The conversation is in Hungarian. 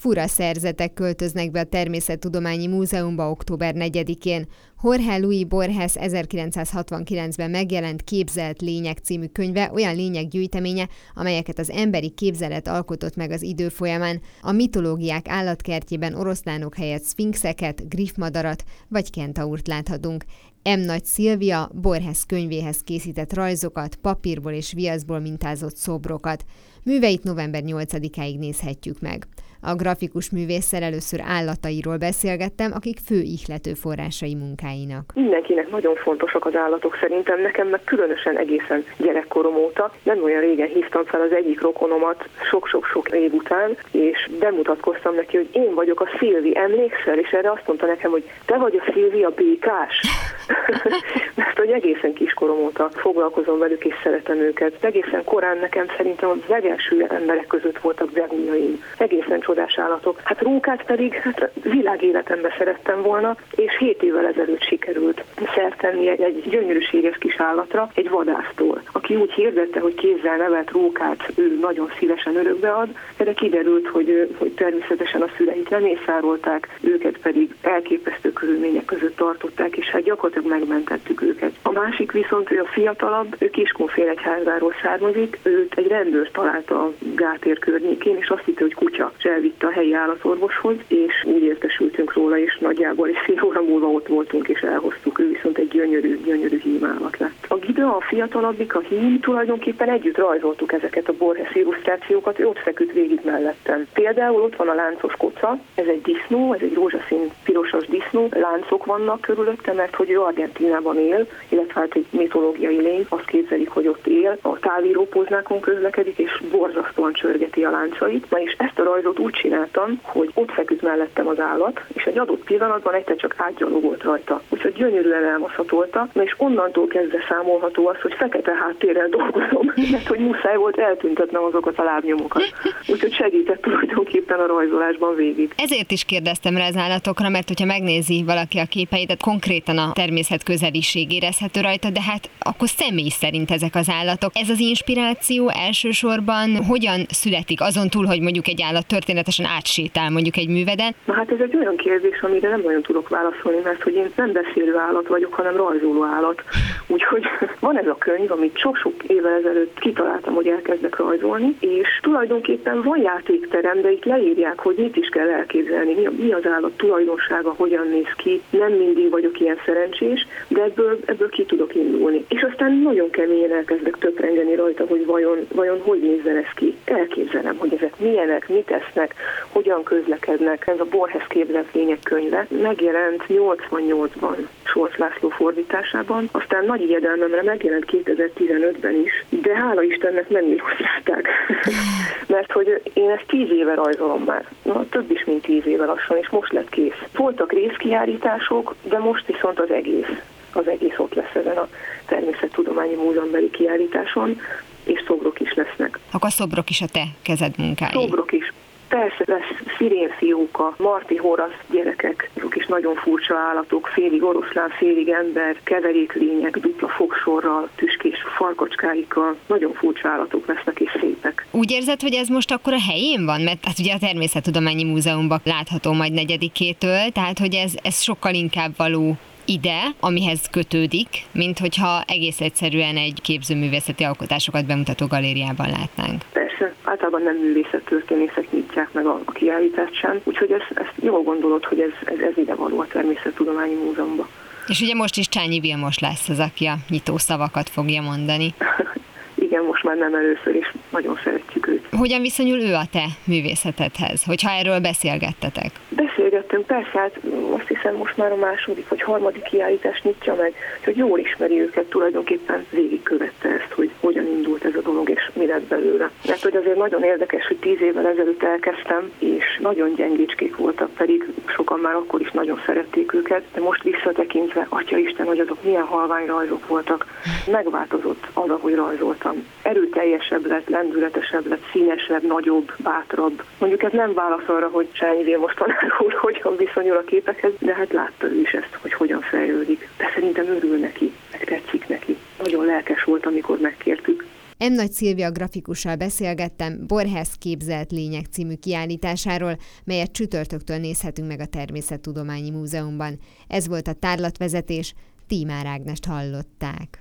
Fura szerzetek költöznek be a Természettudományi Múzeumba október 4-én. Jorge Luis Borges 1969-ben megjelent Képzelt lények című könyve olyan lényeggyűjteménye, amelyeket az emberi képzelet alkotott meg az idő folyamán. A mitológiák állatkertjében oroszlánok helyett szfinxeket, griffmadarat vagy kentaurt láthatunk. M. Nagy Szilvia Borges könyvéhez készített rajzokat, papírból és viaszból mintázott szobrokat. Műveit november 8-áig nézhetjük meg. A grafikus művésszel először állatairól beszélgettem, akik fő ihlető forrásai munkáinak. Mindenkinek nagyon fontosak az állatok szerintem, nekem meg különösen egészen gyerekkorom óta. Nem olyan régen hívtam fel az egyik rokonomat sok-sok év után, és bemutatkoztam neki, hogy én vagyok a Szilvi, emlékszel? És erre azt mondta nekem, hogy te vagy a Szilvi, a békás. Mert hogy egészen kiskorom óta foglalkozom velük és szeretem őket. Egészen korán nekem szerintem az legelső emberek között voltak begújaim. Egészen csodás állatok. Hát rókát pedig világéletembe szerettem volna, és 7 évvel ezelőtt sikerült szert tenni egy gyönyörűséges kis állatra, egy vadásztól, aki úgy hirdette, hogy kézzel nevelt rókát ő nagyon szívesen örökbe ad, de kiderült, hogy természetesen a szüleit nem észárolták, őket pedig elképesztő körülmények között tartották, és hát gyakorlatilag megmentettük őket. A másik viszont, ő a fiatalabb, ő Kiskunfélegyházáról származik, őt egy rendőr találta a gátér környékén, és azt hitte, hogy kutya, és elvitte a helyi állatorvoshoz, és úgy értesültünk róla, és nagyjából egy fél óra múlva ott voltunk, és elhoztuk. Ő viszont egy gyönyörű hímállat lett. A Gida, a fiatalabbik, a hím, tulajdonképpen együtt rajzoltuk ezeket a Borges illusztrációkat, ő ott feküdt végig mellettem. Például ott van a láncos koca, ez egy disznó, ez egy rózsaszín pirosas disznó, láncok vannak körülötte, mert hogy ő Argentínában él, illetve hát egy mitológiai lény, azt képzelik, hogy ott él, a távírópóznákon közlekedik, és borzasztóan csörgeti a láncait. Na és ezt a rajzot úgy csináltam, hogy ott feküdt mellettem az állat, és egy adott pillanatban egyszer csak átgyalogolt rajta. Úgyhogy gyönyörűen elmaszatolta, na és onnantól kezdve számolható az, hogy fekete háttérrel dolgozom, mert hogy muszáj volt eltüntetnem azokat a lábnyomokat. Úgyhogy segített tulajdonképpen a rajzolásban végig. Ezért is kérdeztem rá az állatokra, mert hogyha megnézi valaki a képeidet, konkrétan a természet közeliség érezhető rajta, de hát akkor személy szerint ezek az állatok. Ez az inspiráció elsősorban hogyan születik, azon túl, hogy mondjuk egy állat történetesen átsétál mondjuk egy műveden? Na hát ez egy olyan kérdés, amire nem nagyon tudok válaszolni, mert hogy én nem beszélő állat vagyok, hanem rajzoló állat. Úgyhogy van ez a könyv, amit sok-sok évvel ezelőtt kitaláltam, hogy elkezdek rajzolni, és tulajdonképpen van játékterem, de itt leírják, hogy mit is kell elképzelni, mi az állat tulajdonsága, hogyan néz ki. Nem mindig vagyok ilyen szerencsés, de ebből ki tudok indulni. És aztán nagyon keményen elkezdek töprengeni rajta, hogy vajon hogy nézzen ez ki. Elképzelem, hogy ezek milyenek, mit esznek, hogyan közlekednek. Ez a Borges Képzelt lények könyve megjelent 88-ban Solc László fordításában, aztán nagy ijedelmemre megjelent 2015-ben is, de hála Istennek nem illusztrálták. Mert hogy én ezt 10 éve rajzolom már. Na, több is, mint 10 éve lassan, és most lett kész. Voltak részkiállítások, de most viszont az egész ott lesz ezen a Természettudományi Múzeumbeli kiállításon, és szobrok is lesznek. Akkor a szobrok is a te kezed munkái? Szobrok is. Persze lesz szirénfióka, Marti Horasz gyerekek, azok is nagyon furcsa állatok, félig oroszlán, félig ember, keveréklények, dupla fogsorral, tüskés farkacskáikkal, nagyon furcsa állatok lesznek és szépek. Úgy érzed, hogy ez most akkor a helyén van? Mert hát ugye a Természettudományi Múzeumban látható majd 4-től, tehát hogy ez sokkal inkább való ide, amihez kötődik, mint hogyha egész egyszerűen egy képzőművészeti alkotásokat bemutató galériában látnánk. Persze, általában nem művészettörténészek nyitják meg a kiállítást sem, úgyhogy ezt jól gondolod, hogy ez ide való a Természettudományi Múzeumban. És ugye most is Csányi Vilmos lesz az, aki a nyitó szavakat fogja mondani. Igen, most már nem először, és nagyon szeretjük őt. Hogyan viszonyul ő a te művészetedhez, hogyha erről beszélgettetek? Beszélgettünk, persze, hát azt hiszem most már a második vagy harmadik kiállítást nyitja meg, hogy jól ismeri őket, tulajdonképpen végigkövette ezt, hogy hogyan indult ez a dolog, és mi lett belőle. Mert hogy azért nagyon érdekes, hogy 10 évvel ezelőtt elkezdtem, és nagyon gyengécskék voltak, pedig sokan már akkor is nagyon szerették őket, de most visszatekintve, Atyaisten, hogy azok milyen halvány rajzok voltak, megváltozott az, ahogy rajzoltam. Erőteljesebb lett, lendületesebb lett, színesebb, nagyobb, bátrabb. Mondjuk ez nem válasz arra, hogy Csányi Vilmos tanár úr hogyan viszonyul a képekhez, de hát látta ő is ezt, hogy hogyan fejlődik. De szerintem örül neki, meg tetszik neki. Nagyon lelkes volt, amikor megkértük. M. Nagy Szilvia grafikussal beszélgettem Borhes képzelt lények című kiállításáról, melyet csütörtöktől nézhetünk meg a Természettudományi Múzeumban. Ez volt a tárlatvezetés, Tímár Ágnest hallották.